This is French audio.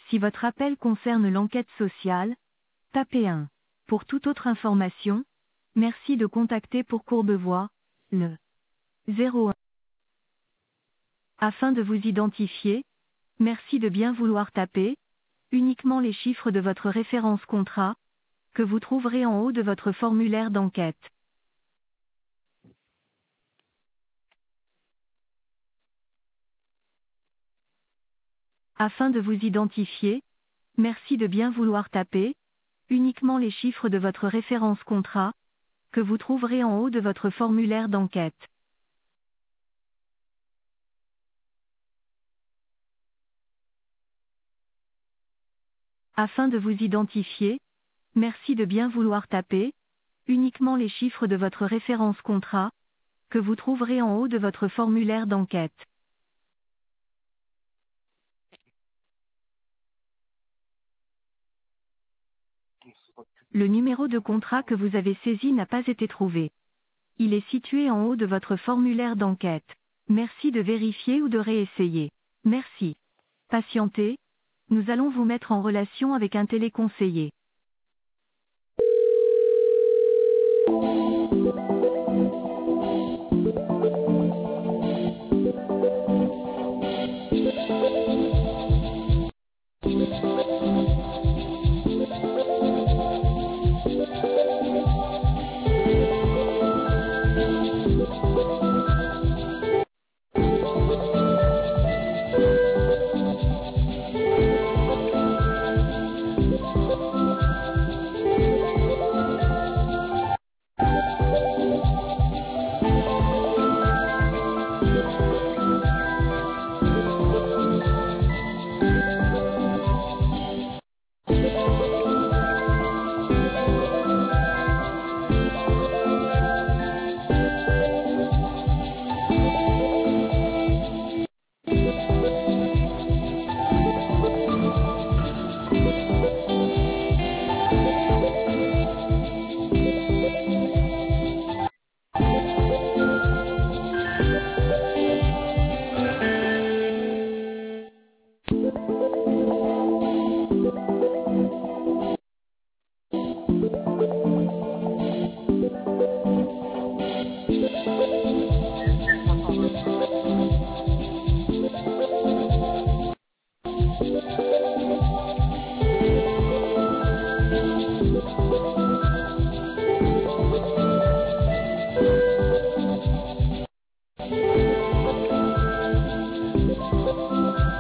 Si votre appel concerne l'enquête sociale, tapez 1. Pour toute autre information, merci de contacter pour Courbevoie, le 01. Afin de vous identifier, merci de bien vouloir taper uniquement les chiffres de votre référence contrat, que vous trouverez en haut de votre formulaire d'enquête. Afin de vous identifier, merci de bien vouloir taper uniquement les chiffres de votre référence contrat, que vous trouverez en haut de votre formulaire d'enquête. Afin de vous identifier, merci de bien vouloir taper uniquement les chiffres de votre référence contrat, que vous trouverez en haut de votre formulaire d'enquête. Le numéro de contrat que vous avez saisi n'a pas été trouvé. Il est situé en haut de votre formulaire d'enquête. Merci de vérifier ou de réessayer. Merci. Patientez, nous allons vous mettre en relation avec un téléconseiller.